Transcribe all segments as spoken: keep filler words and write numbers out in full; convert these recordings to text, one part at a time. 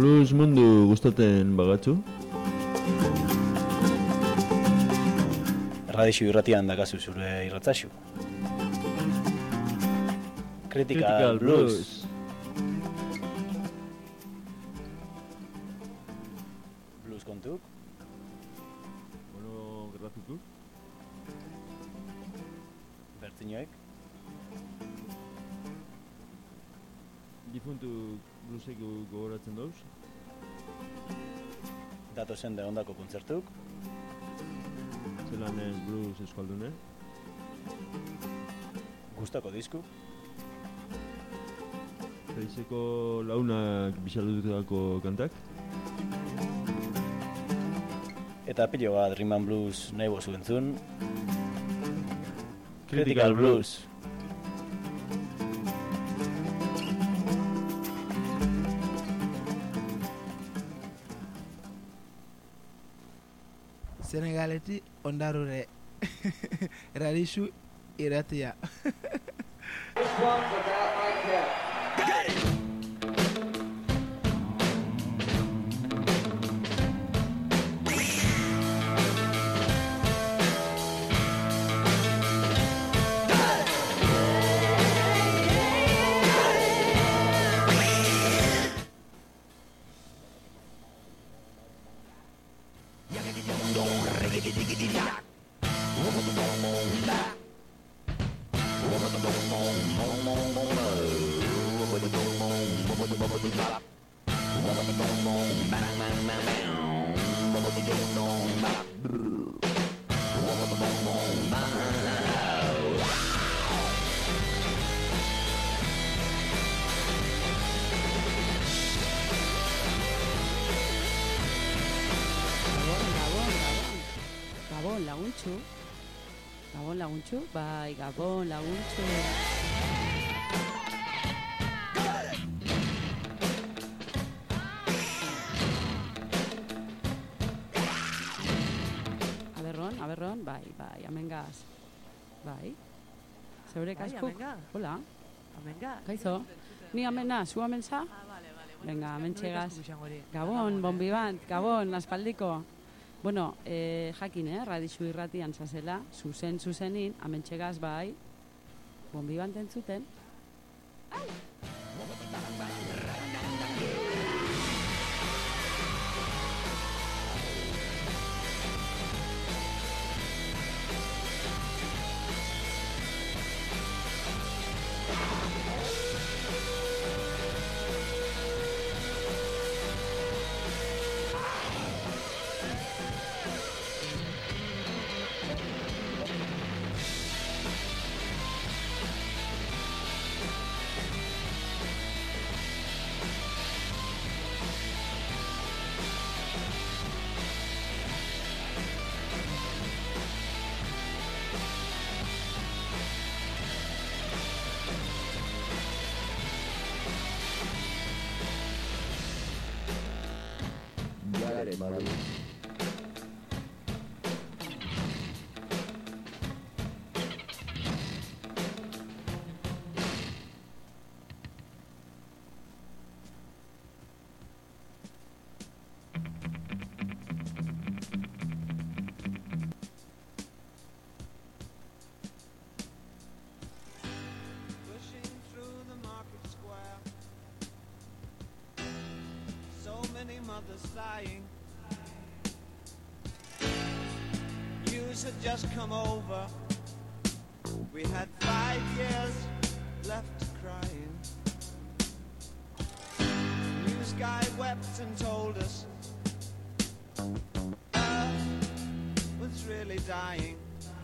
blues mundu gustatzen bagatzu? Radixu irratian dakazu zure irratzaxu. Critical, Critical Blues. Blues. Blues kontuk. Bueno, gratutu. Bertzinoek. Difuntu bluesek gogoratzen dauz. Datozen de ondako kontzertuk. Zelan ez blues eskaldune. Gustako disku. Reizeko launak bisalututako kantak. Eta pilo bat Rhythm and Blues nahi bozu entzun. Critical Blues. Senegaleti ondarure Radixu irratia. This one's about my cat. Got it! Gabon laguntxu, bai, Gabon laguntxu. Aberron, aberron, bai, bai, amengaz. Bai. Zeure kaskuk? Hola. Amengaz. Kaizo. Ni amena, zu amenza? Ah, vale, vale. Venga, amentxegaz. Gabon, bombibant, Gabon, aspaldiko. Bueno, eh, jakin, eh, Radixu irratian zazela, zuzen zuzenin, amentxegaz bai, bombi banten zuten. Sighing. News had just come over. We had five years left crying. News guy wept and told us Earth was really dying.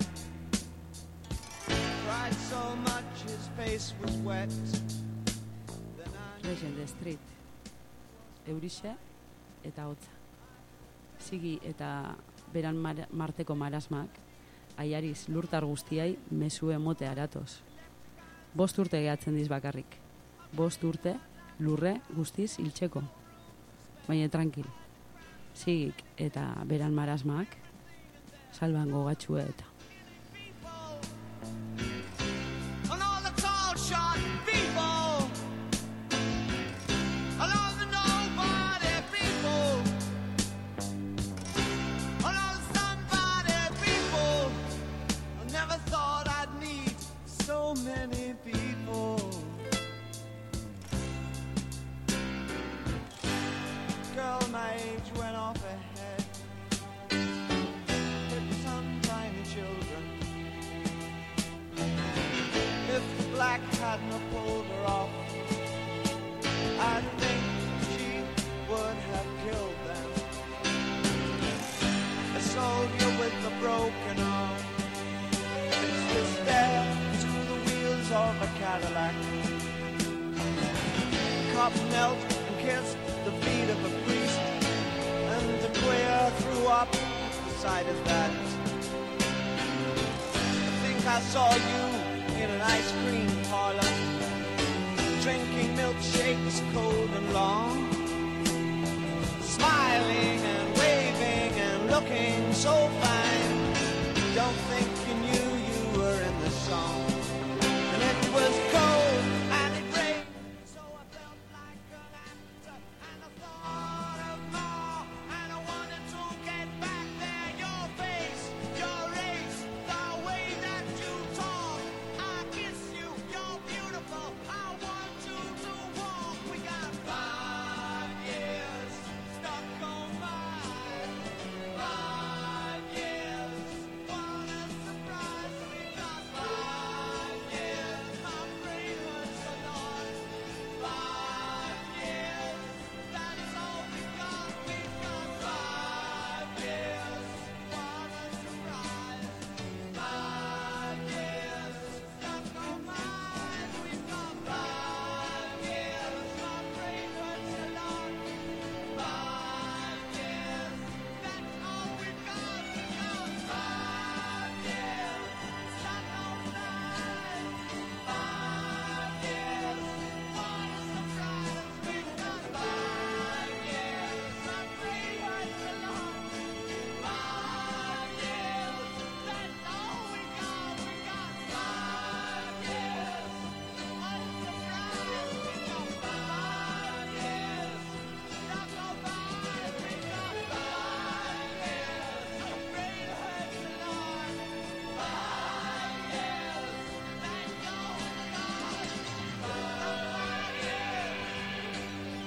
Cried so much his face was wet. Then I Legend Street. Eurixe eta hotza. Sigi eta beran mar marteko marasmak, aiariz lurtar guztiai mezu emote aratoz. Bost urte gehatzen diz bakarrik. Bost urte lurre guztiz hiltzeko. Baina tranquil. Sigik eta beran marasmak, salban gogatxue eta. Nobody many people. Girl my age went off ahead with some tiny children. If the black hadn't have pulled her off, I think she would have killed them. A soldier with a broken arm is the stair to the wheels of a Cadillac. Cop knelt and kissed the feet of a priest, and the queer threw up the sight of that. I think I saw you in an ice cream parlor, drinking milkshakes cold and long, smiling and waving and looking so fine. Don't think you knew you were in the song. And it was cold and it rained, so I felt like an actor, and I thought of more, and I wanted to get back there. Your face, your race, the way that you talk, I kiss you, you're beautiful, I want you to walk. We got five years stuck on mine. Five years, what a surprise. We got five years, my brain hurts a lot. Five years, that's all we got. We got five years, what a surprise. Five years stuck on mine. We got five years, my brain hurts a lot. Five years, that's all we got. We got five years stuck on mine. Five years, what a surprise. We got five years, my brain hurts a lot. Five years, that's all we got. We got five years, what a surprise. We got five years stuck on mine. We got five years, my brain hurts a lot. Five years, that's all we got. Five years.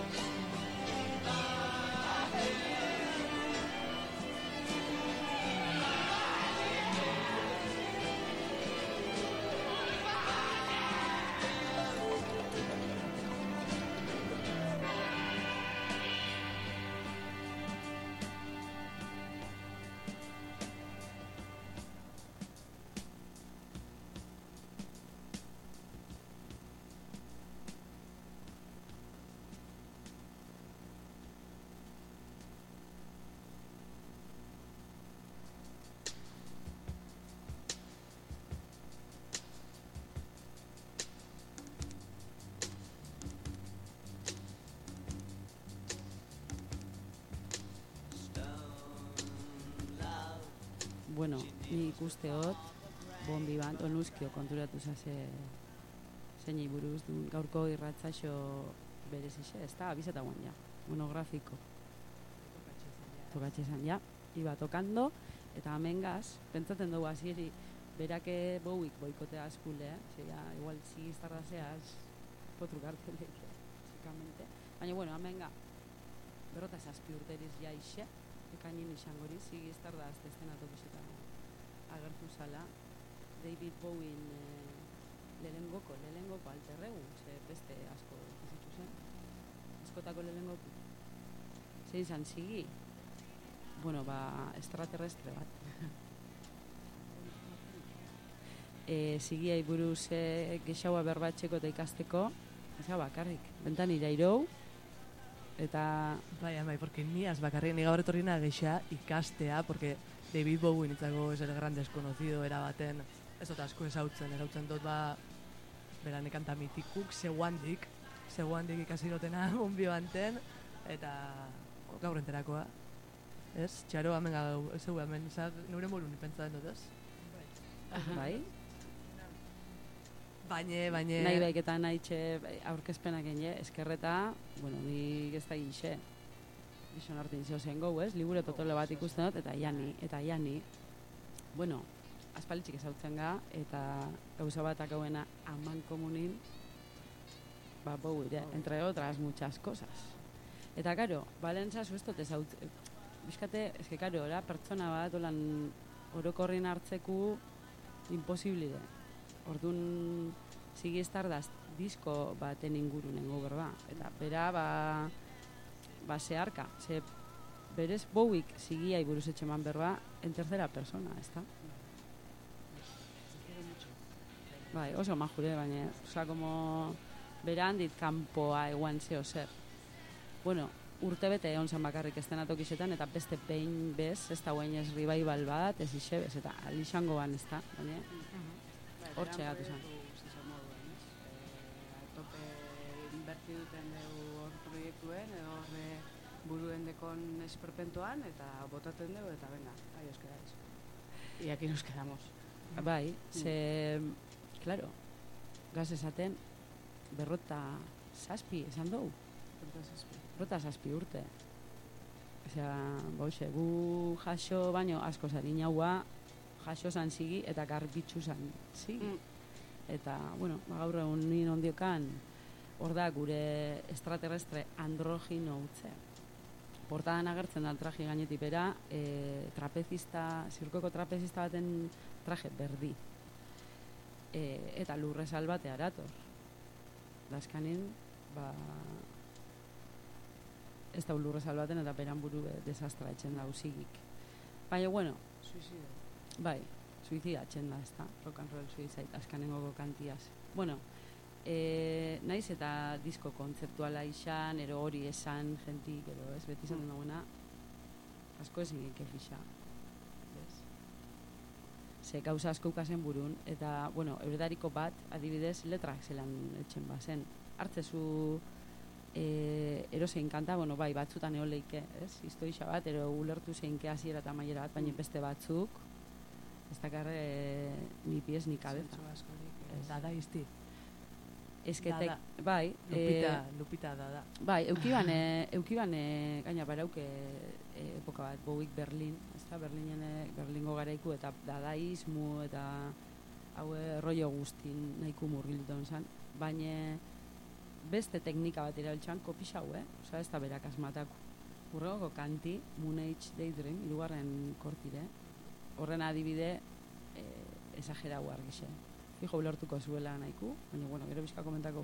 Bueno, ni ikusteot, bombi bat, onuzkio konturatu zase zeinei buruz duen gaurko irratzaixo berezixe, ez da, abizeta guan ja, monografiko. Tokatxe zan, ja, iba tokando, eta amengaz, pentsaten dugu hasieri berake bouik boikotea askule, eh? Zera, igual zigiztarra zeaz, potru karteleke, zikamente. Baina, bueno, amenga, berrota zazpi urteriz ja ixe, ekainin izangori, zigiztarra aztezten atokizetan agertu zala, David Bowen eh, lelengoko, lelengoko alterregu, ze beste asko izitu zen, askotako lelengoko. Zein zan zigi, bueno, ba, extraterrestre bat. e, zigiai buruz e, gexaua berbatxeko eta ikasteko, ez bakarrik, bentan irairou, eta... Bai, bai, porque ni az bakarrik, ni gaur etorrina gexa ikastea, porque David Bowie nitzako es el gran desconocido erabaten, ez dut asko ezautzen, erautzen dut ba, beran ekanta mitikuk, zeuandik, zeuandik ikasirotena onbio anten, eta gaur enterakoa, ez? Txaro, hemen gau, ez egu hemen, zag, nure molun pentsatzen dut, ez? Bai? Baina, baina... Nahi baik eta nahi txe aurkezpenak ene, eskerreta, bueno, nik ez da gixe, gizon hartin zio zen gau, ez? Libure totole bat ikusten dut, eta jani, eta jani. Bueno, aspalitxik ezautzen ga, eta gauza batak hauena aman komunin, ba, Bowie, entre otras muchas cosas. Eta, karo, balentza zuestot ezautzen, bizkate, ez que, karo, ora, pertsona bat, olan, orokorrin hartzeku, imposible. Orduan, Ziggy Stardust disko baten inguru nengo berba. Eta, bera, ba, ba, zeharka, ze, berez, Bowiek Ziggyai buruz etxeman berba, en tercera persona, ez da? Bai, oso majure, baina, oza, como, bera handit kanpoa eguan zeo zer. Bueno, urte bete egon zan bakarrik estenatokisetan, eta beste behin bez, ez da guain ez revival bat, ez isebez, eta alixango ban, ez da, baina, hor txegatu zan. Tope inberti duten dugu hor proiektuen, edo horre buruen dekon esperpentoan, eta botaten dugu, eta venga, ahí os quedáis. Y aquí nos quedamos. Bai, ze, claro, gaz esaten, berrota zazpi, esan dugu? Berrota zazpi. Berrota zazpi urte. Osea, boxe, gu jaso baino asko zarin jaua, jaso zan Ziggy eta garbitzu zan Ziggy. Mm. Eta, bueno, gaur egun nien ondiokan, hor da gure extraterrestre androgino utze. Portadan agertzen da traje gainetik bera, e, trapezista, zirkoko trapezista baten traje berdi. E, eta lurrezal bate arator. Laskanin, ba, ez da lurrezal baten eta beran buru desastra etxen da Ziggyk. Baina, bueno, Suicida. Bai, suicida etxen da, ez da, rock and roll suicide, askanengoko kantiaz. Bueno, e, naiz eta disko kontzeptuala izan, ero hori esan, jentik, ero ez, beti izan dagoena, asko ezin ekefixa. Ze gauza asko ukazen burun, eta, bueno, euredariko bat, adibidez, letrak zelan etxen bazen. Hartzezu e, ero zein kanta, bueno, bai, batzutan eoleike, ez? Iztoixa bat, ero ulertu zeinke hasiera eta maiera bat, baina beste batzuk, ez dakarre e, ni pies ni cabeza. Dada izti. Esketek, bai. Lupita, e, Lupita dada. Bai, eukibane, eukibane, gaina barauke e, epoka bat, Bowiek Berlin, ez da, Berlinen, Berlingo garaiku, eta dadaismu, eta haue rollo guztin nahiko murgilton zan, baina beste teknika bat irabiltzan kopixau, eh? Osa, ez da berak asmatako. Urregoko kanti, Moon Age Daydream, irugarren kortire, horren adibide eh, esagerau argixe. Fijo ulertuko zuela nahiko, baina, bueno, gero bizka komentako.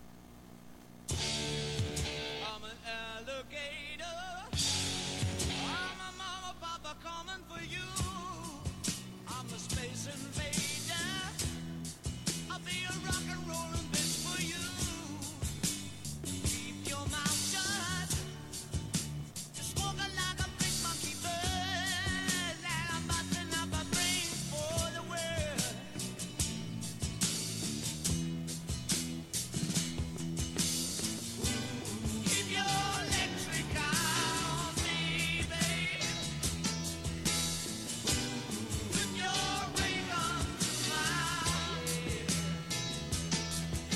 I'm an alligator. I'm a mama, papa coming for you. I'm a space invader. I'll be a rock and rollin' bitch for you. Keep your mouth shut. Just walking like a big monkey bird. Like I'm busting up a brain for the world. Keep your electric on me, babe. Put your ring on my head.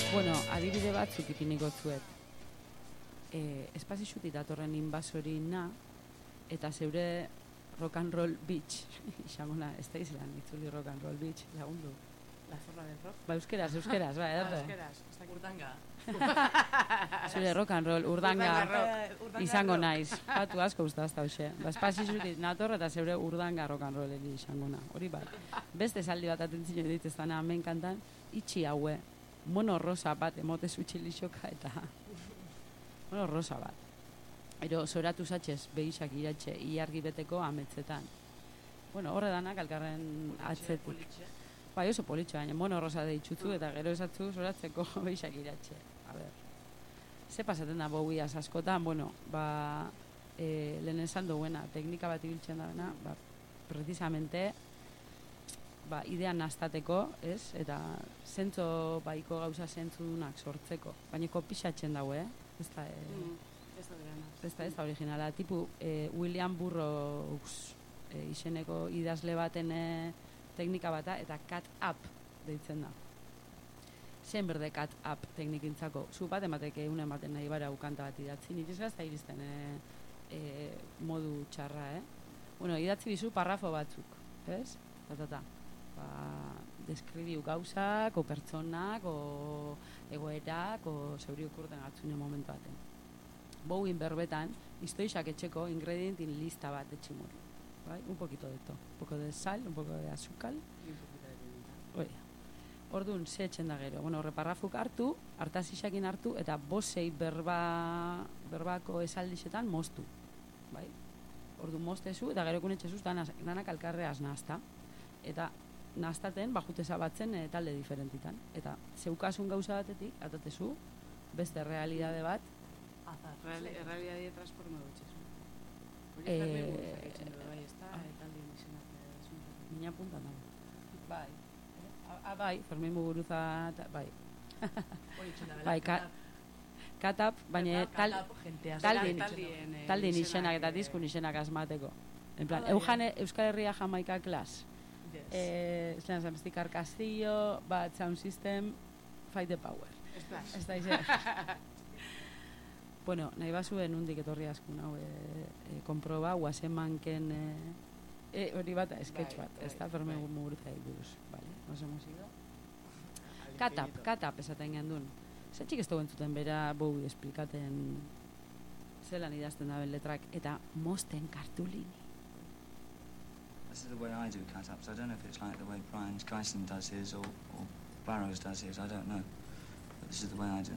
Bueno, adibide batzuk ipiniko zuet. E, espazixutik datorren inbasorina eta zeure rock and roll beach. Xamona, ez da izan, itzuli rock and roll beach, lagundu. La zorra del rock. Ba, euskeraz, euskeraz, ba, Ah, edarre. euskeraz. ez dakit. Urtanga. Zure rock and roll, urdanga, Urdanga izango rock. naiz. Batu asko gustazta hoxe. Ba, espazixutik nator eta zeure urdanga rock and rolleri izango na. Hori bat. Beste esaldi bat atentzio dituztana hemen kantan, itxi haue, mono rosa bat emote zutxilixoka eta mono rosa bat. Ero, zoratu zatxez, behisak iratxe, iargi beteko ametzetan. Bueno, horre danak alkarren atzetik. Bai, oso politxo, baina mono rosa deitxutzu eta gero esatzu zoratzeko behisak iratxe. A ber, ze pasaten da Bowiaz askotan, bueno, ba, e, lehen esan duena, teknika bat ibiltzen da, ba, precisamente, ba, idea nastateko, ez? Eta zentzo baiko gauza zentzudunak sortzeko. Baina kopixatzen daue, eh? Ez da, e, Mm, ez da berana. ez da, ez da originala. Tipu, e, William Burroughs e, izeneko idazle baten e, teknika bata, eta cut up deitzen da. Zen berde cut up teknikintzako. Zu bat emateke egun ematen nahi bara ukanta bat idatzi. Nik ez gazta iristen e, e, modu txarra, eh? Bueno, idatzi bizu parrafo batzuk, ez? Ta, ta, ta. Ba, deskribiu gauzak, o pertsonak, o egoerak, o zeuri okurten atzune momentu baten. Bowin berbetan, iztoixak etxeko ingredientin lista bat etximur. Bai? Un poquito de to. Un poco de sal, un poco de azúcar. Oia. Orduan, ze etxen da gero. Bueno, horre parrafuk hartu, hartazixakin hartu, eta bosei berba, berbako esaldixetan moztu. Bai? Orduan, moztezu, eta gero kunetxezuz, danak alkarreaz nahazta. Eta nahaztaten, bajuteza batzen e, talde diferentitan. Eta zeukasun gauza batetik, atatezu, beste realidade bat, Reali- Errealidade transforma dutxez. Hori Eh, Fermin Buruzak egiten du, bai, ez da, ah. eta aldi izenak, eh, asuntoak. mina puntan dago. Bai. Ah, bai, Fermin Muguruza, eta, bai. Hori itxen da, bela, Bai, ka- katap, baina tal, jentea. taldin, Taldien, eh, taldin izenak eta eh, diskun izenak asmateko. En plan, Ah, bai, Eujan Euskal Herria Jamaika klas. Yes. Eh, Zeran Zamesticar Castillo, Bad Sound System, Fight the Power. Splash. Ez da izan. Bueno, nahi bazuen undik etorri askun hau, e, e, komproba, guazemanken, e, e, hori bat, sketch Bai, bat, ez da, bai, Fermin bai. Muguruza buruz. Vale, nos hemos ido. Katap, katap esaten gendun. Zetxik ez dugu entzuten bera Bowie esplikaten zelan idazten daben letrak, eta mosten kartulini. This is the way I do cut-ups. I don't know if it's like the way Brian Geisen does his or, or Barrows does his. I don't know. But this is the way I do.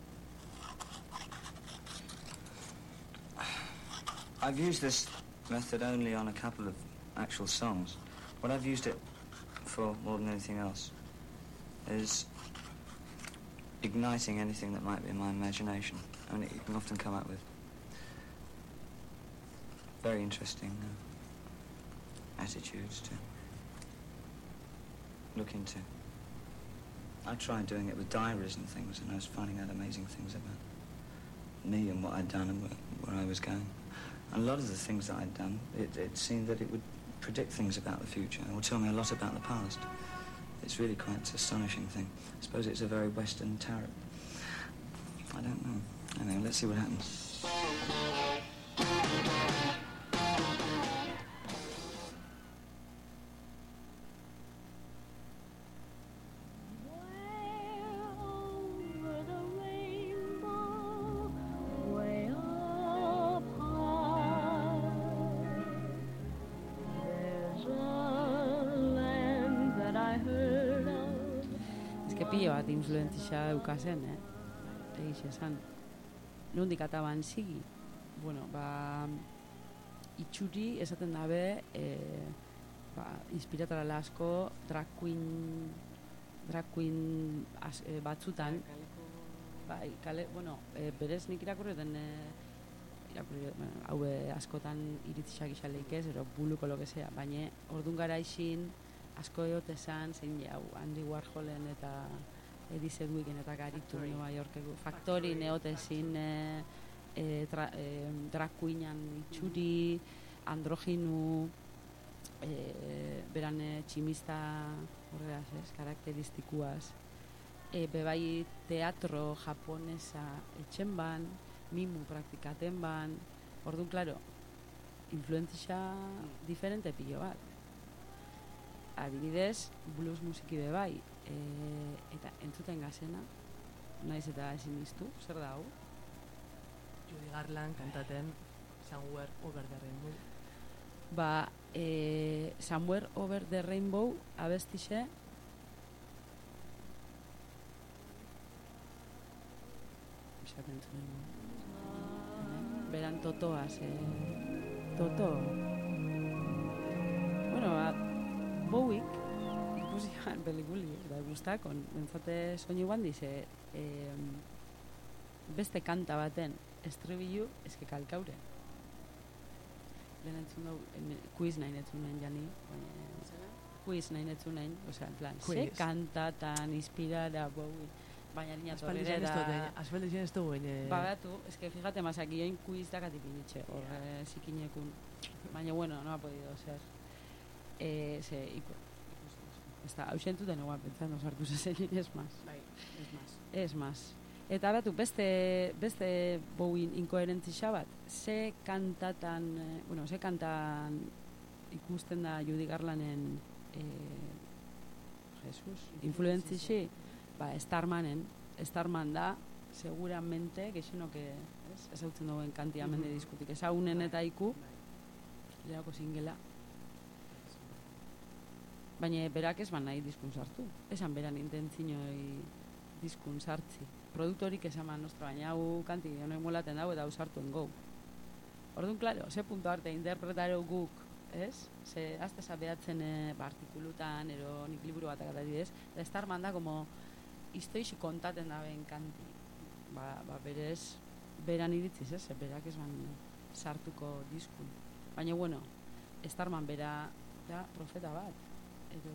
I've used this method only on a couple of actual songs. What I've used it for more than anything else is igniting anything that might be in my imagination. I mean, you can often come up with very interesting uh, attitudes to look into. I tried doing it with diaries and things, and I was finding out amazing things about me and what I'd done and where, where I was going. And a lot of the things that I'd done, it, it seemed that it would predict things about the future. It would tell me a lot about the past. It's really quite an astonishing thing. I suppose it's a very Western tarot. I don't know. Anyway, let's see what happens. Pilo bat influentzia eukazen, eh? Egiz esan. Nondik ataban sigi. Bueno, ba, itxuri esaten dabe, e, ba, inspiratara asko drag queen, drag queen as, e, batzutan, bai, kale, bueno, e, berez nik irakurreten, e, irakurri, bueno, hau askotan iritzak isaleik ez, ero buluko lo que sea, baina ordun gara isin, asko eote esan, zein jau, Andy Warholen eta Eddie Sedgwicken eta garitu New Yorkeko Factory neote zin e, e, tra, e, drag queenan itxuri, androginu, e, beran e, tximista horreaz, ez, karakteristikuaz, e, bebai teatro japonesa etxen ban, mimu praktikaten ban, orduan, klaro, influentzia diferente pilo bat. Adibidez, blues musiki bebai, e, eta entzuten gazena, naiz eta ezin iztu, zer da hau? Judy Garland kantaten Somewhere Over the Rainbow. Ba, e, Somewhere Over the Rainbow abestixe esaten zuen beran totoaz e, toto bueno, ba, Bowiek ikusi ban pelikuli da gustakon, bentzate soinu bandi ze e, beste kanta baten estribillu eske kalkaure lehen entzun dugu, quiz nahi netzun nahi jani, quiz nahi netzun nahi, osea, en plan, ze kantatan inspirara Bowie, baina niña torrera asfalde zen ez dugu bagatu, eske fíjate masaki join quiz dakatik initxe horre zikinekun, baina bueno, no ha podido ser eh, se, iku está, ausentuten eguan pentsando sartu zezen ez mas es mas es mas eta batu, beste, beste Bowie inkoherentzia bat, ze kantatan, eh, bueno, ze kantan ikusten da Judy Garlanden eh, Jesus, influentzia, ba, Starmanen, Starman da, seguramente, gexenoke, ez, ez hautzen duen kantia mende diskutik, ezagunen eta iku, leako zingela. Baina berak ez ban nahi diskun sartu, esan beran intentzinoi diskun sartzi. Produktorik esaman nostra, baina hau kanti honen molaten dago eta hau sartuen gau. Orduan, klaro, ze punto arte interpretaro guk, ez? Ze, azte zabeatzen e, ba, artikulutan, ero nik liburu bat akatari ez, da Starman da, como, iztoixi kontaten da ben kanti. Ba, ba berez, beran iritziz, ez? Berak ez ban sartuko diskun. Baina, bueno, Starman bera da profeta bat. Edo...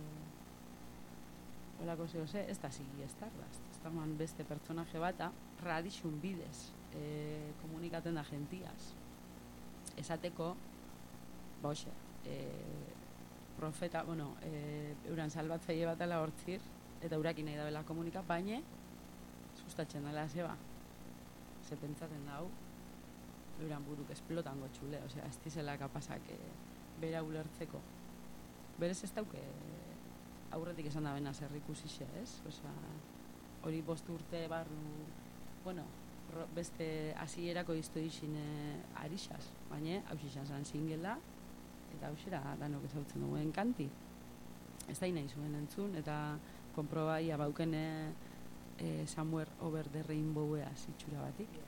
Olako zeo ze, ez da zigi Stardust. Starman beste pertsonaje bata, radixun bidez, e, komunikaten da gentiaz. Esateko, ba hoxe, e, profeta, bueno, e, euran salbatzaile batela hortzir, eta eurakin nahi dabela komunika, baina, sustatzen dela zeba. Ze pentsaten da hau, euran buruk esplotango txule, osea, ez dizela kapazak e, bera ulertzeko. Berez ez dauke, aurretik esan da bena zer ikusixe, ez? Osea, hori bost urte barru, bueno, ro, beste hasierako izto izin e, arixaz, baina haus izan zan zingela, eta hausera danok ezautzen duen kanti. Ez da nahi zuen entzun, eta konprobai abaukene e, Somewhere Over the Rainbow-ea zitxura batik.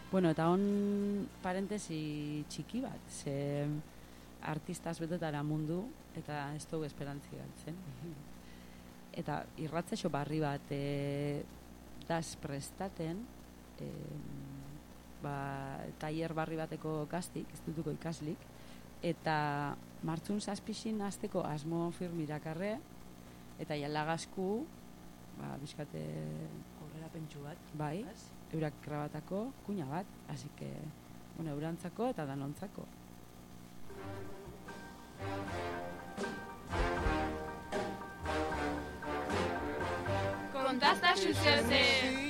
Bueno, eta hon parentesi txiki bat, ze artistaz betetara mundu, eta ez dugu esperantzi galtzen. Eta irratzaixo barri bat e, daz prestaten, e, ba, tailer barri bateko gaztik, ez dutuko ikaslik, eta martzun zazpixin azteko asmo firmi irakarre, eta jalagazku, ba, bizkate... Aurrera pentsu bat. Bai, eurak grabatako kuña bat, así que, bueno, eurantzako eta danontzako. Kontazta xuxeose.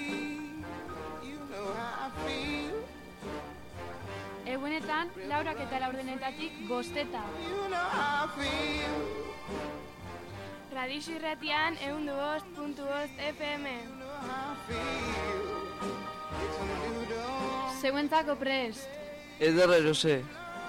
Egunetan, laurak eta laurdenetatik bosteta. Radixo irratian, eundu bost puntu bost F M. Zeuentzako prest. Ederra erose.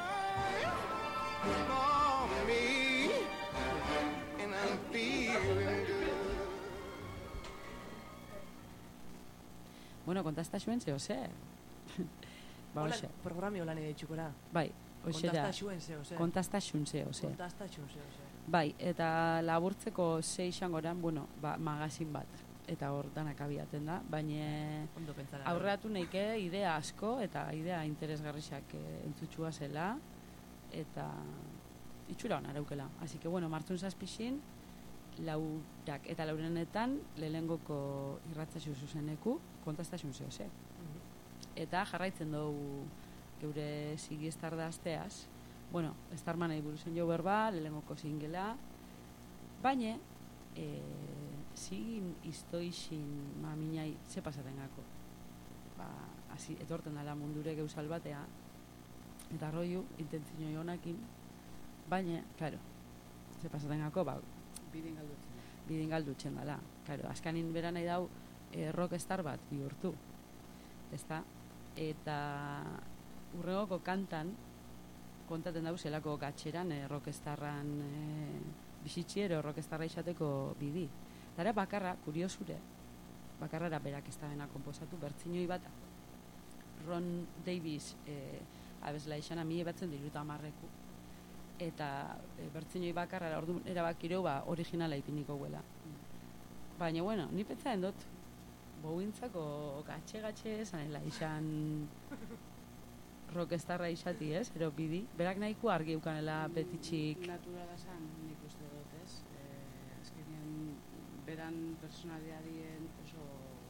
Bueno, kontazta xuen zeo ze. Ba, Hola, hoxe. programi holan editxukora. Bai, hoxe da. Kontazta xuen zeo ze. Kontazta xun zeo ze. Kontazta xun zeo ze. Bai, eta laburtzeko ze izangoran, bueno, ba, magazin bat. Eta hor danak abiaten da, baina Ondo pentsara. aurreratu neike idea asko eta idea interesgarriak e, entzutxua zela eta itxura hona araukela. Así que, bueno, martzun zazpixin, laurak eta laurenetan lehenengoko irratzaxu zuzeneku kontaztasun zeo ze. Eta jarraitzen dugu geure sigi estar da asteaz. Bueno, Starmanei buruzen jo berba, lehenengoko zingela, baina e, zigin iztoixin maminai ze pasaten gako. Ba, hasi, etorten dala mundure geusal batea, eta roiu, intentzio honakin, baina, claro, ze pasaten gako, ba, Bidin galdutzen. bidin galdutzen dala. Claro, askanin bera nahi dau e, rockstar bat bihurtu. Ezta? Eta urregoko kantan kontaten dau zelako gatxeran e, rockstarran e, bizitxiero rockstarra izateko bidi. Dara bakarra, kuriosure, bakarrara berak ez da bena komposatu, bertzinoi bat, Ron Davis e, abesla izana mie batzen diruta amarreku. Eta e, bertzinoi bakarrara ordu erabakiro ba, originala ipiniko guela. Baina, bueno, ni pentsatzen dut, bogintzako gatxe-gatxe zanela izan rockstarra izati, ez? Ero bidi, berak nahiko argi eukanela betitxik. Naturala zan, nik uste dut, ez? Eh, azkenean, beran personaliadien oso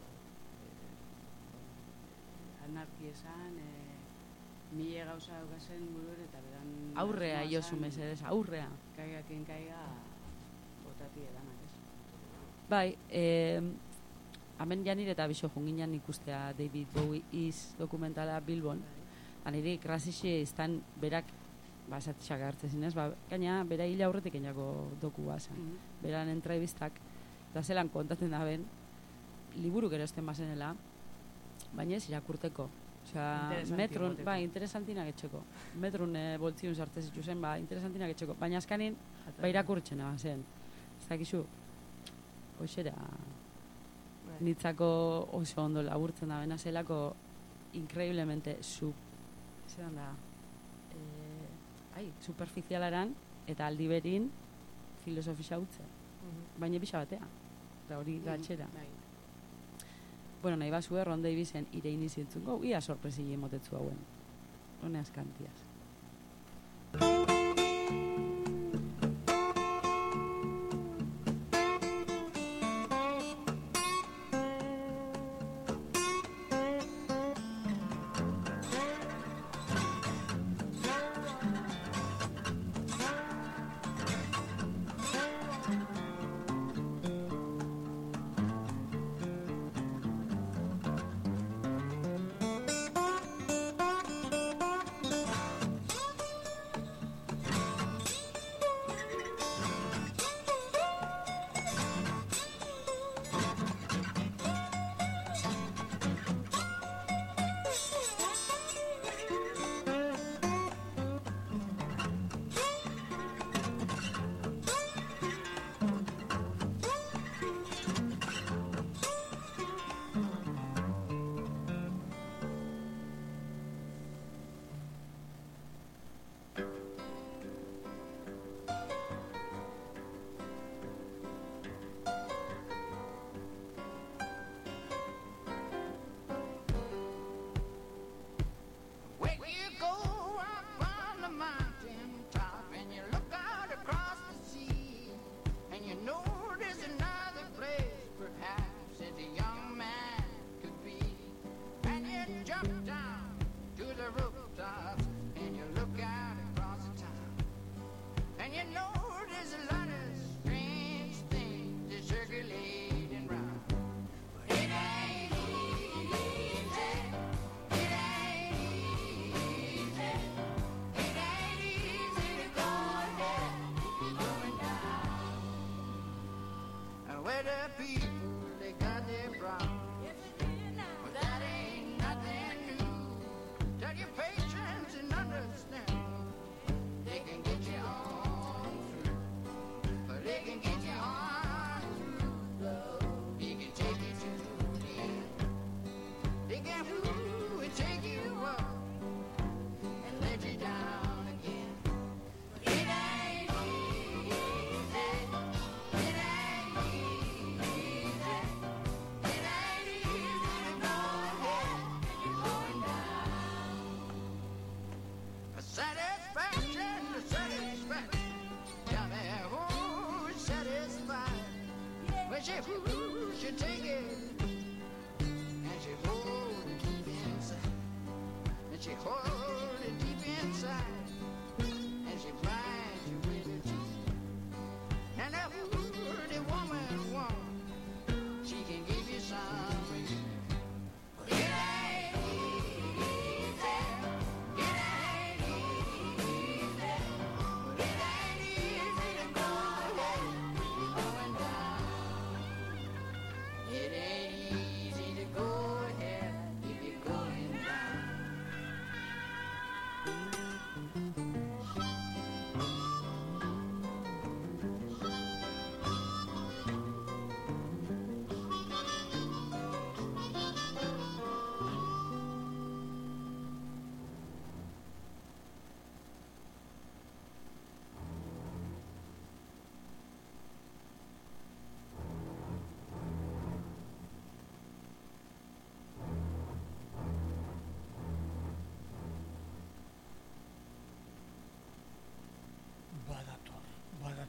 eh, anarki esan, eh, mile gauza daukazen buruen eta beran... Aurrea, josu mesedez, aurrea. Kaigakin kaiga, botati edanak, ez? Bai, eh, hemen janire eta biso junginan ikustea David Bowie iz dokumentala Bilbon. Aniri krasixi iztan berak basatxak hartzen zinez, ba, gaina bera hila aurretik enako doku bazen. Mm -hmm. Beran entrevistak, da zelan kontatzen da ben, liburu gero esten bazenela, baina ez irakurteko. Osea, metrun, ba, interesantinak etxeko. Metrun e, boltziun sartzen zitu zen, ba, interesantinak etxeko. Baina askanin, ba, irakurtzen zen. Ez dakizu, hoxera, nitzako oso ondo laburtzen da, bena zelako increíblemente su zelan da eh, ai, superficialaran eta aldiberin filosofisa utze. Uh-huh. Baina bisa batea. Eta hori uh-huh. gatxera. Bai. Bueno, nahi basue Ron Davisen ireini zintzungo, ia sorpresi emotetzu hauen. Hone askantiaz.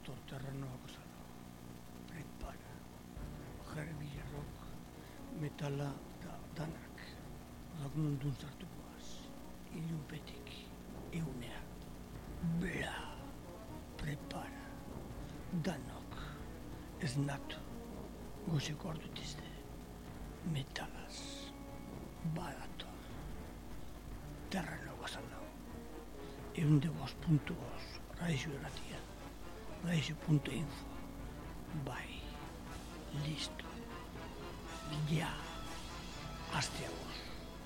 badator terrenoak osalo. Prepara. Heavy rock, metala da danak. Lagunundun zartukoaz. Ilunpetik, eunean. Bela. Prepara. Danok. Esnatu. Goziko ardutizte. Metalaz. Badator. Terrenoak osalo. Eunde bost puntu bost. Raixo erratia. Raixo punto info. Bai. Listo. Ja. Asteagoz.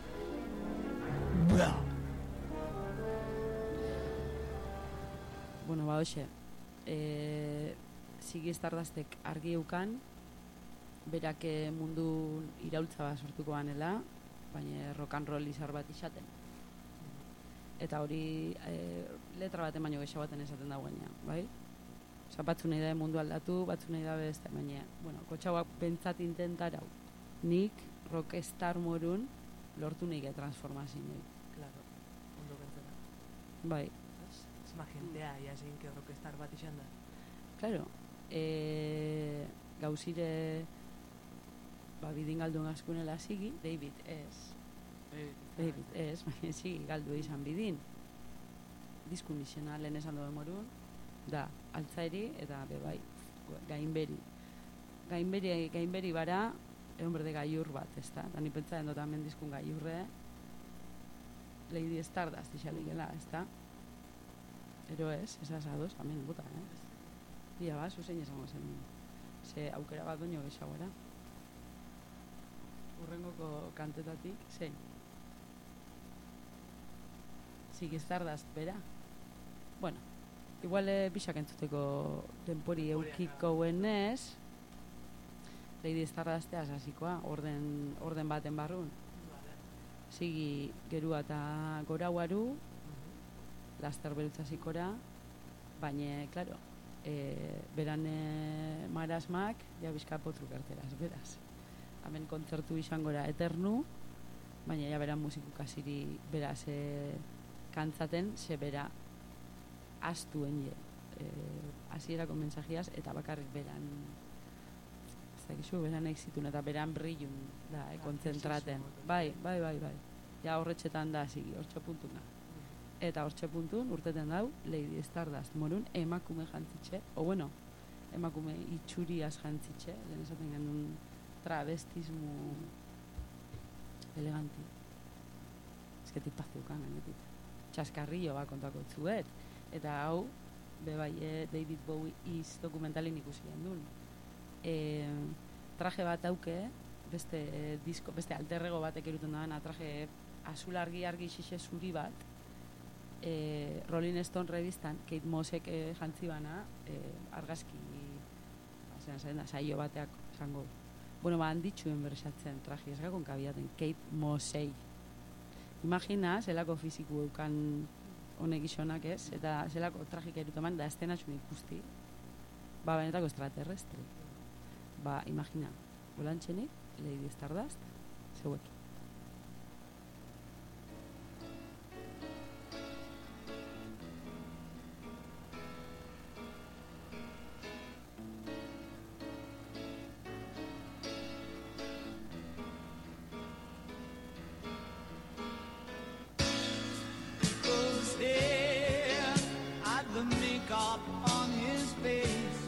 Ba. Bueno, ba, hoxe. E, Ziggy Stardustek argi eukan, berak mundu iraultza bat sortuko banela, baina rock and roll izar bat izaten. Eta hori e, letra baten baino gehiago baten esaten da guenia, bai? Osa, batzu nahi da mundu aldatu, batzu nahi da beste, baina, bueno, kotxauak bentsat intentarau. Nik, rockstar morun, lortu nahi transformazio nahi. Claro, ondo bentzera. Bai. Ez ma jentea, jasin, que rockstar bat izan da. Claro, e, gauzire, ba, bidin galdu askunela Ziggy, David ez. David ez, baina Ziggy galdu izan bidin. Diskun izena lehen esan duen morun, da, altzairi eta bebai, gainberi. Gainberi, gainberi bara, egon berde gaiur bat, ez da? Da, ni pentsaren dut hemen diskun gaiurre, Lady Stardust izalikela, ez da? Ero ez, ez asadoz, hemen bota, ez? Ia ba, zuzein esango zen. Ze aukera bat doño gehiagoera. Urrengoko kantetatik, zein? Ziggy Stardust, bera? Bueno, igual e, bisak entzuteko denpori eukiko guenez, Lady Stardustea hasikoa, orden, orden baten barrun. Ziggy gerua eta gorauaru, laster berutzazikora, baina, klaro, e, beran e, marasmak, ja bizka potruk erteraz, beraz. Hemen kontzertu izangora eternu, baina ja beran musiku kasiri beraz e, kantzaten, ze bera astu enge e, hasierako mensajiaz, eta bakarrik beran ez dakizu, beran exitun eta beran brillun da, e, kontzentraten. Bai, bai, bai, bai. Ja horretxetan da, Ziggy, hortxe puntuna. Eta hortxe puntun urteten dau Lady Stardust morun emakume jantzitxe, o bueno, emakume itxuriaz jantzitxe, lehen esaten genuen travestismo eleganti. Ez que tipazeukan gainetik. Txaskarrillo ba kontako tzuet. Eta hau, bebai, e, David Bowie iz dokumentalin ikusi gendun. E, traje bat auke, beste e, disko, beste alterrego batek eruten da, traje azul argi argi xixe zuri bat, E, Rolling Stone revistan Kate Mossek e, jantzi bana e, argazki ba, zena, saio bateak zango. Bueno, ba, handitxuen berresatzen traji ez gakon kabiaten Kate Mossei. Imagina, zelako fiziku eukan honek isonak ez, eta zelako trajik eruteman da estenatxun ikusti, ba, benetako extraterrestre. Ba, imagina, bolantxenik, Lady Stardust, zeuekin. On his face,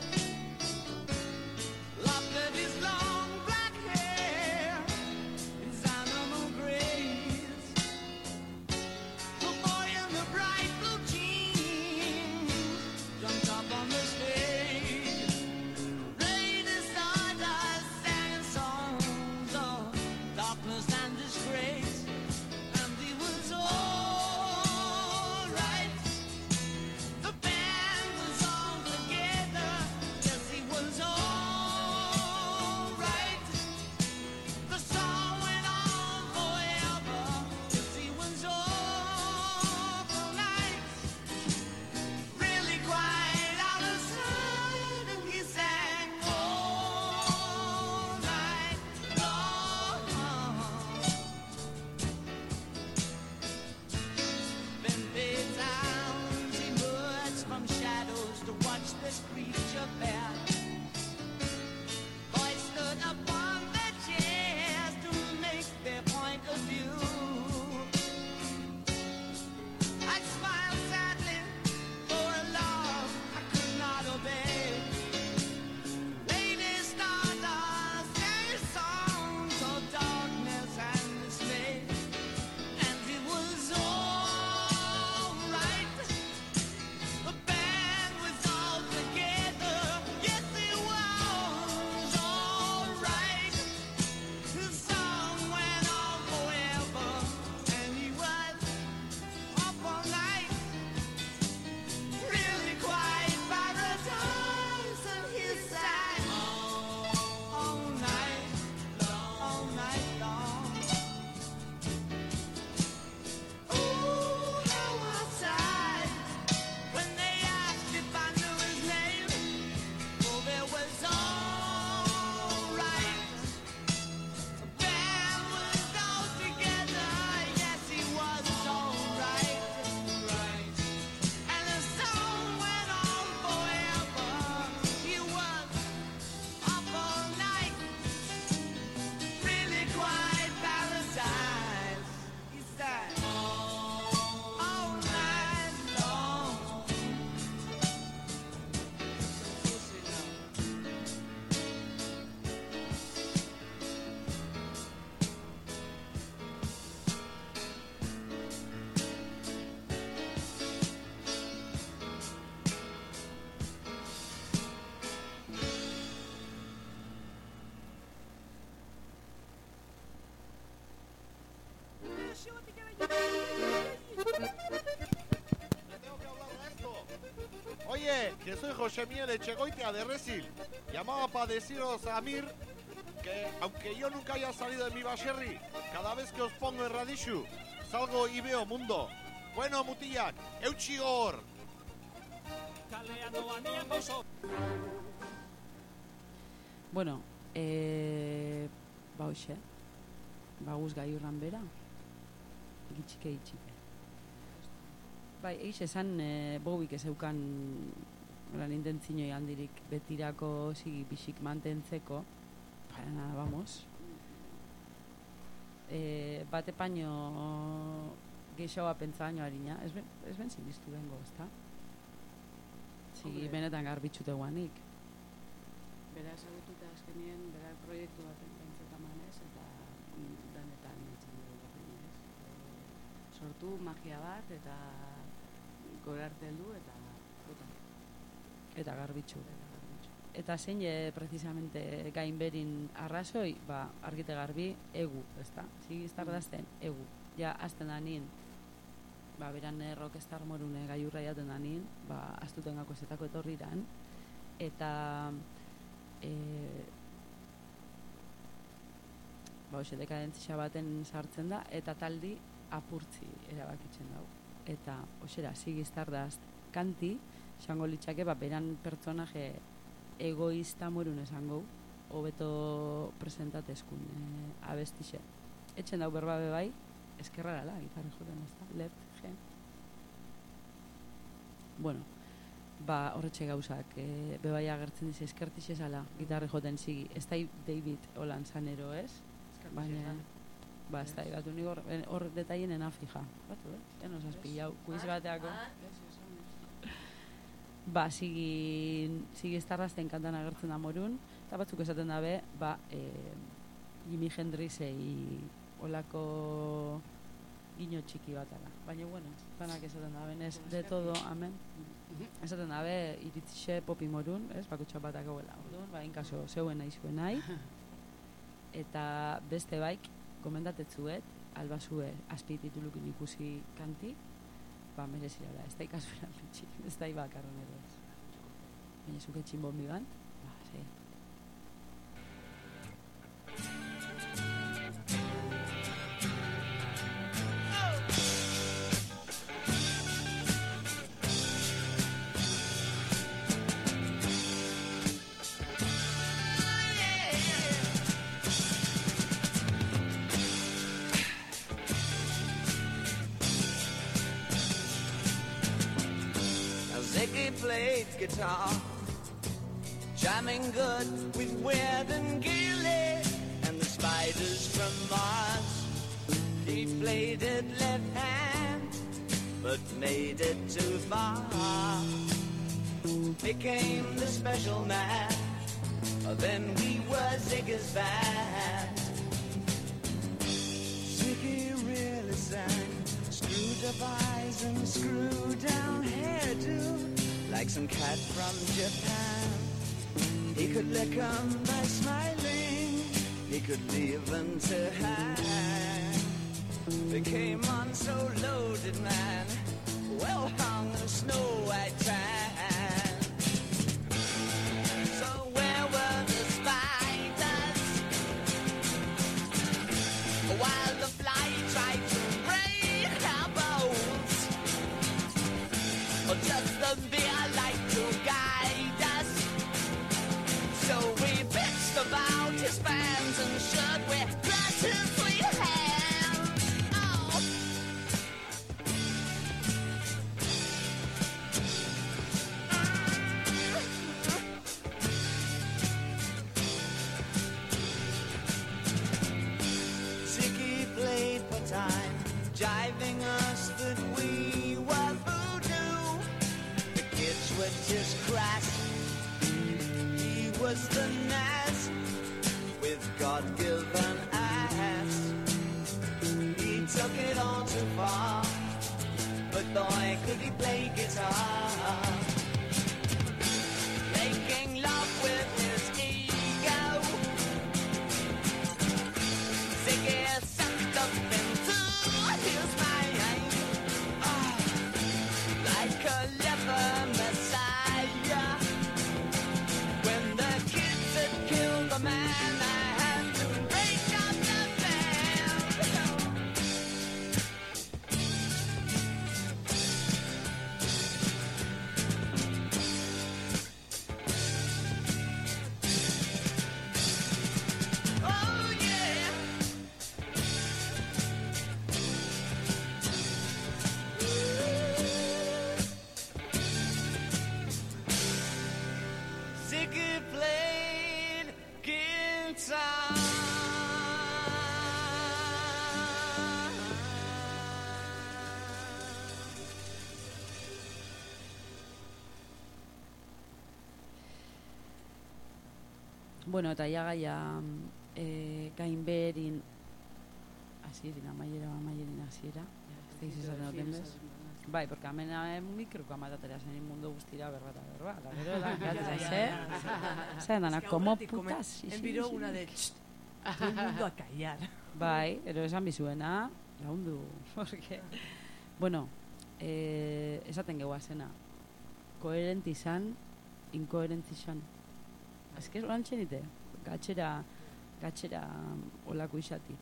looked at his long black hair, his animal grace. The boy in the bright blue jeans jumped up on the stage. Lady Stardust sang songs of darkness and disgrace, and he was all right. The band was all together, yes, he was all right. The song went on forever, yes, he was all polite. Really quite out of sight. soy José Miguel Echegoitia de Resil. Llamaba para deciros a Mir que, aunque yo nunca haya salido de mi baserri, cada vez que os pongo en Radishu, salgo y veo mundo. Bueno, mutillak, eutxi gor! Bueno, eh, ba hoxe, ba guz gai urran bera, gitxike gitxike. Bai, egiz esan, e, bobik ez eukan lan intentzinoi handirik betirako sigi pixik mantentzeko, baina, vamos, e, bate paino geixoa pentsa baino harina, ez ben, ez ben sinistu bengo, ezta? Sigi benetan garbitxute guanik. Bera esagututa azkenien, bera proiektu baten pentsetaman ez, eta danetan nintzen dugu baten ez. Sortu magia bat, eta gorarte heldu, eta puta. Eta garbitxu. Eta zein e, precisamente gainberin arrazoi, ba, argite garbi, egu, ezta? Sigi iztardazten, egu. Ja, azten da nien, ba, beran rockstar morune gaiurra jaten da nien, ba, aztuten gako zetako etorriran, eta e, ba, hoxe, dekadentzia baten sartzen da, eta taldi apurtzi erabakitzen dago. Eta, hoxera, Ziggy Stardust kanti, esango litzake, ba, beran pertsonaje egoista morun esango, hobeto presentatezkun e, abestixe. Etxen dau berbabe bai, eskerra gala, gitarri joten ez da, left, gen. Bueno, ba, horretxe gauzak, e, bebai agertzen dize eskertixe zala, gitarri joten Ziggy, ez da David Olan zanero ez, baina, ba, ez da, batu nik hor detaien ena fija, batu, eh? Ja nos has pillau, kuiz bateako. Ba, Ziggy, Ziggy Stardust kantan agertzen da morun, eta batzuk esaten dabe, ba, e, Jimi Hendrixei olako guiño txiki bat ala. Baina, bueno, panak esaten dabe, ez, de todo, amen. Esaten dabe, iritzixe popi morun, ez, bakutxo batak hauela. Ba, inkaso, zeuen nahi zuen nahi. Eta beste baik, gomendatetzuet, albazue azpititulukin ikusi kanti, ba, merezira da, ez da ikasura bitxik, ez da ibakarron edo ez. Baina zuke txinbombi ban, ba, zei. Played guitar, jamming good with Weird and Gilly and the Spiders from Mars. He played it left hand, but made it too far. Became the special man, then we were Ziggy's band. Ziggy really sang, screwed up eyes and screwed down hairdo. Like some cat from Japan, he could lick 'em by smiling, he could leave them to hang. They came on so loaded, man, well hung in snow white tan. So where were the spiders while the fly tried to break our bones? Or just the beer light to guide us? So we bitched about his fans and should we bless his sweet hands? Oh. Ziggy played for time, jiving us that we were voodoo. The kids were just crass, he was the Nas with God-given ass. He took it all too far, but boy could he play guitar. Making love with his ego, Ziggy sucked up into his mind, oh, like a leper messiah. Ziggy played guitar. Bueno, eta ja gaia e, gainberin hasierin, amaiera, amaierin hasiera. Ez daiz esaten duten bez? Bai, porque hemen mikroko amatatera zen mundu guztira berba eta berba. La gero da, gatzen ze? Zer dana, como putas. Enbiro una de... Todo el mundo a callar. Bai, ero esan bizuena, laundu. Porque, bueno, eh, esaten geua zena. Koherenti izan, inkoherenti izan. Ez que horan txenite, gatxera, gatxera olako isati.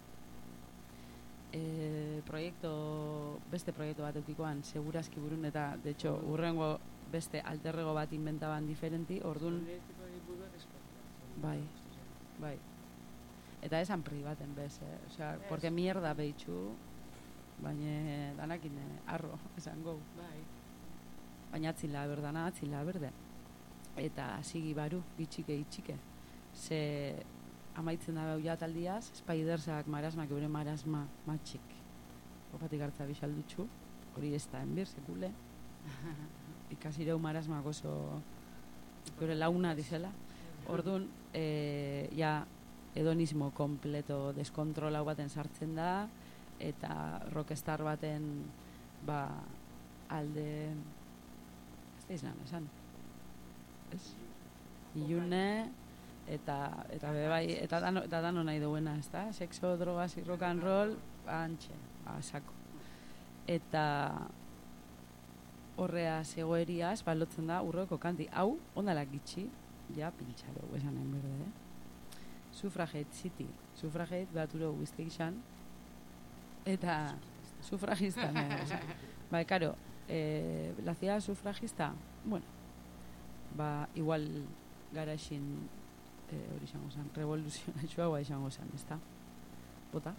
E, proiektu, beste proiektu bat eukikoan, segurazki burun, eta, de hecho, urrengo beste alterrego bat inventaban diferenti, orduan... Bai, bai. Eta esan privaten bez, eh? Osea, porque mierda behitxu, baina danakin arro, esan gau. Bai. Baina atzila berdana, atzila berde. Eta sigi baru, itxike, itxike. Ze amaitzen da behau jataldiaz, Spidersak marasmak eure marasma matxik. Opatik hartza bisaldutxu, hori ez da enbir, sekule. Ikasireu marasmak oso eure launa dizela. Orduan, e, ja, hedonismo kompleto deskontrolau baten sartzen da, eta rockstar baten, ba, alde... Ez da izan, esan. Ez? Ilune eta eta bebai eta dano, eta dano nahi duena, ezta? Sexo, drogas y rock and roll, antxe, a sako. Eta horrea zegoeriaz balotzen da urroko kanti. Hau, ondalak gitxi, ja pintxaro, esan nahi berde, eh? Suffragette City, Suffragette behaturo guztik izan, eta sufragista, no? Ba, karo, eh, la ciudad sufragista, bueno, ba, igual gara esin eh, hori izango zen, revoluzionatxua hua izango zen, ez da? Bota?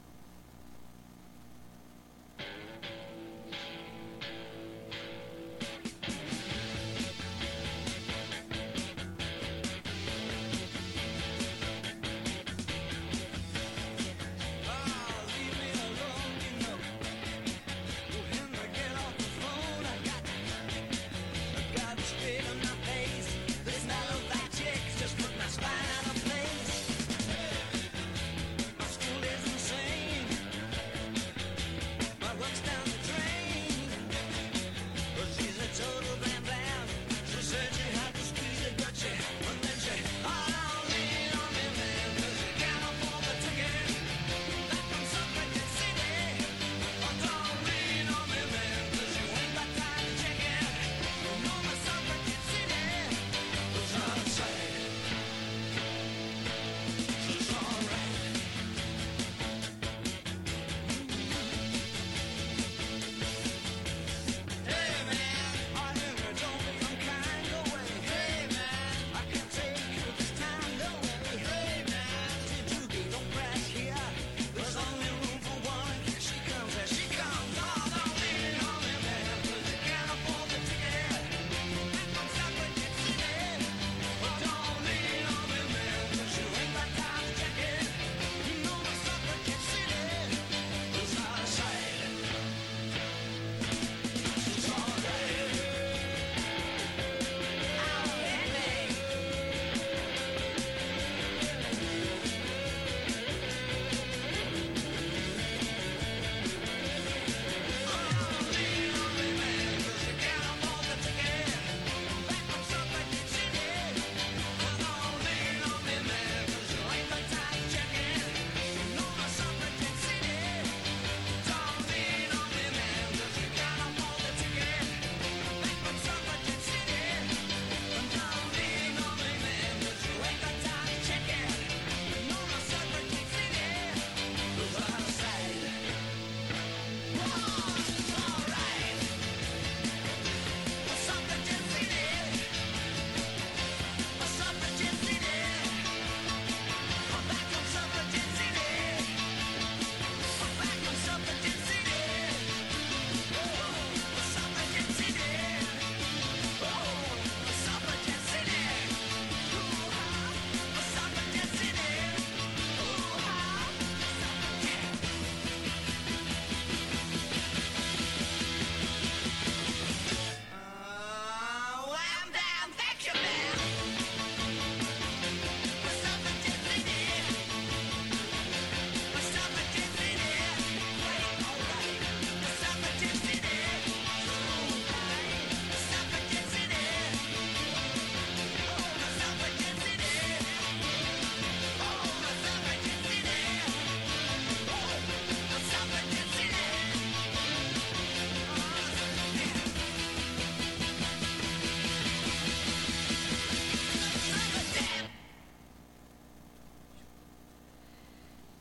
Spine out of place. My school is insane.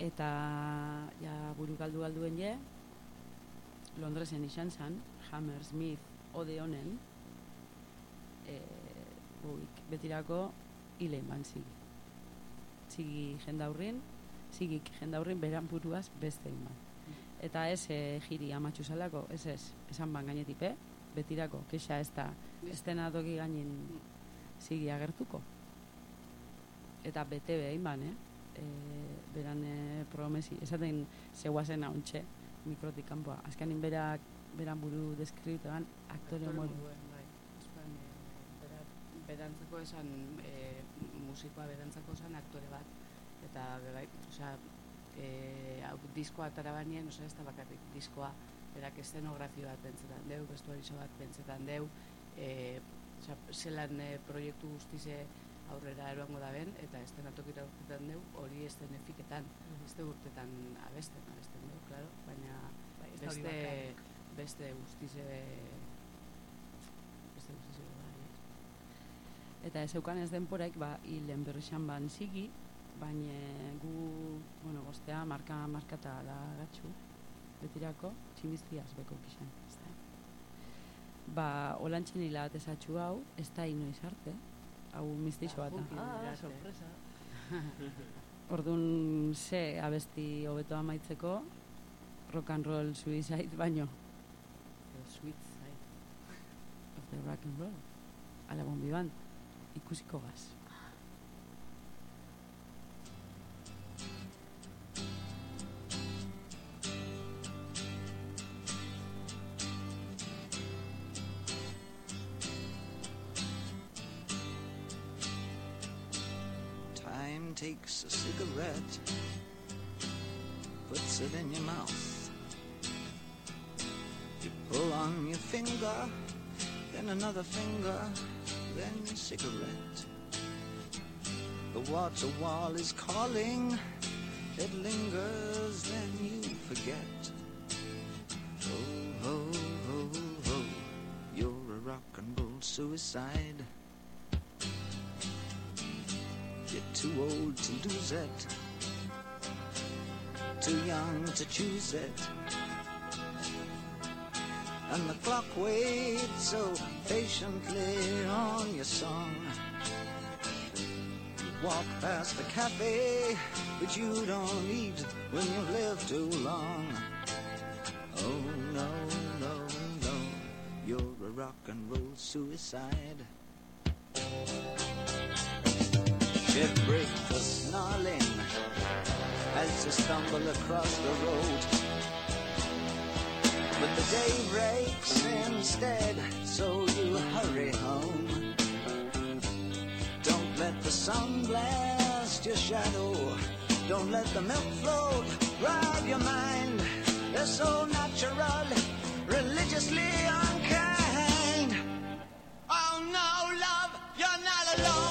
eta ja buru galdu galduen je, Londresen izan zan, Hammersmith Odeonen, e, buik, betirako hilein ban zigi. Zigi jendaurrin, zigik jendaurrin beran buruaz beste inban. Eta ez e, jiri amatxu zalako, ez ez, esan ban gainetipe, betirako, kexa ez da, ez dena toki gainin zigi agertuko. Eta bete behin ban, eh? E, beran e, promesi, esaten zeuazen hauntxe, mikrotik kanpoa. Azkanin berak, beran buru deskribitean, aktore modu. Bai, espan, e, berantzako esan, e, musikoa berantzako esan aktore bat, eta bai, osea, e, diskoa atara banien, osea, ez da bakarrik diskoa, berak estenografio bat pentsetan deu, vestuarizo bat pentsetan deu, e, osea, zelan e, proiektu guztize aurrera eroango da ben, eta estenatokira urtetan deu, hori esten efiketan, mm-hmm. este urtetan abesten, abesten deu, claro, baina bai, beste, beste guztize, beste guztize bai. Eta ez eukan ez denporaik, ba, hilen berrexan ban zigi, baina gu, bueno, goztea, marka, markata da gatxu, betirako, tximiztiaz beko kixan, ez da. Ba, olantxen hilat ezatxu hau, ez da inoiz arte, hau mistixo bat. Ah, sorpresa. Orduan, ze abesti hobeto amaitzeko, rock and roll suicide baino. The sweet side of the rock and roll. Ala bombi band, ikusiko gaz. Time takes a cigarette, puts it in your mouth. You pull on your finger, then another finger, then a cigarette. The water wall is calling, it lingers, then you forget. Oh, oh, oh, oh, you're a rock and roll suicide. You're too old to lose it, too young to choose it, and the clock waits so patiently on your song. You walk past the cafe, but you don't eat when you've lived too long. Oh no, no, no, you're a rock and roll suicide. Shit break the snarling as you stumble across the road. But the day breaks instead, so you hurry home. Don't let the sun blast your shadow. Don't let the milk float rob your mind. They're so natural, religiously unkind. Oh no, love, you're not alone.